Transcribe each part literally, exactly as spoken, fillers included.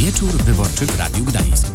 Wieczór wyborczy w Radiu Gdańsk.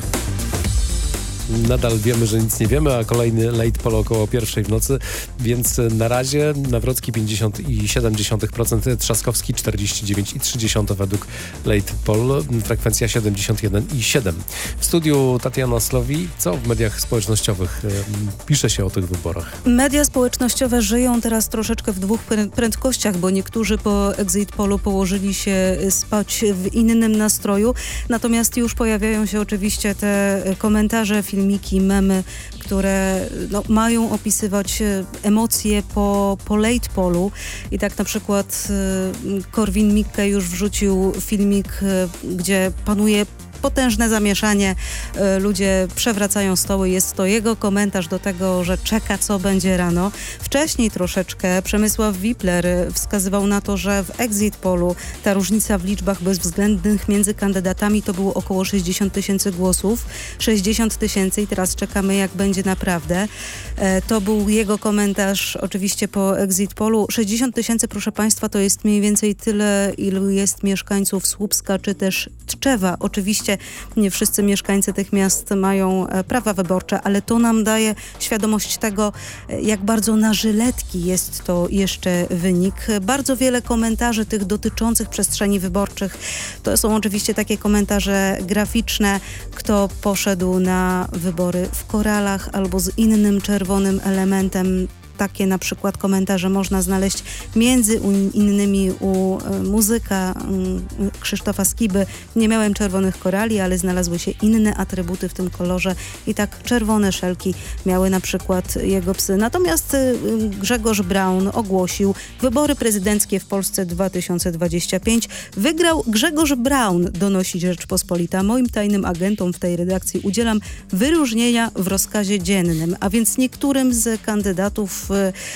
Nadal wiemy, że nic nie wiemy, a kolejny late poll około pierwszej w nocy, więc na razie Nawrocki pięćdziesiąt i siedem procent, Trzaskowski czterdzieści dziewięć i trzy dziesiąte według late poll, frekwencja siedemdziesiąt jeden i siedem. W studiu Tatiana Slowi. Co w mediach społecznościowych pisze się o tych wyborach? Media społecznościowe żyją teraz troszeczkę w dwóch prędkościach, bo niektórzy po exit pollu położyli się spać w innym nastroju, natomiast już pojawiają się oczywiście te komentarze, filmiki, memy, które no, mają opisywać emocje po, po late pollu. I tak na przykład Korwin-Mikke już wrzucił filmik, gdzie panuje potężne zamieszanie. Ludzie przewracają stoły. Jest to jego komentarz do tego, że czeka, co będzie rano. Wcześniej troszeczkę Przemysław Wipler wskazywał na to, że w exit pollu ta różnica w liczbach bezwzględnych między kandydatami to było około sześćdziesiąt tysięcy głosów. sześćdziesiąt tysięcy i teraz czekamy, jak będzie naprawdę. To był jego komentarz oczywiście po exit pollu. sześćdziesiąt tysięcy, proszę Państwa, to jest mniej więcej tyle, ilu jest mieszkańców Słupska czy też Tczewa. Oczywiście nie wszyscy mieszkańcy tych miast mają prawa wyborcze, ale to nam daje świadomość tego, jak bardzo na żyletki jest to jeszcze wynik. Bardzo wiele komentarzy tych dotyczących przestrzeni wyborczych. To są oczywiście takie komentarze graficzne. Kto poszedł na wybory w koralach albo z innym czerwonym elementem. Takie na przykład komentarze można znaleźć między innymi u muzyka Krzysztofa Skiby. Nie miałem czerwonych korali, ale znalazły się inne atrybuty w tym kolorze i tak czerwone szelki miały na przykład jego psy. Natomiast Grzegorz Braun ogłosił wybory prezydenckie w Polsce dwa tysiące dwudziesty piąty. Wygrał Grzegorz Braun, donosi Rzeczpospolita. Moim tajnym agentom w tej redakcji udzielam wyróżnienia w rozkazie dziennym, a więc niektórym z kandydatów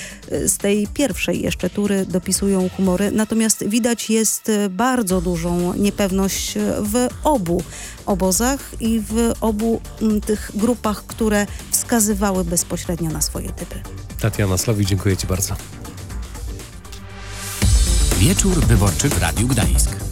z tej pierwszej jeszcze tury dopisują humory. Natomiast widać jest bardzo dużą niepewność w obu obozach i w obu tych grupach, które wskazywały bezpośrednio na swoje typy. Tatiana Slowi, dziękuję Ci bardzo. Wieczór wyborczy w Radiu Gdańsk.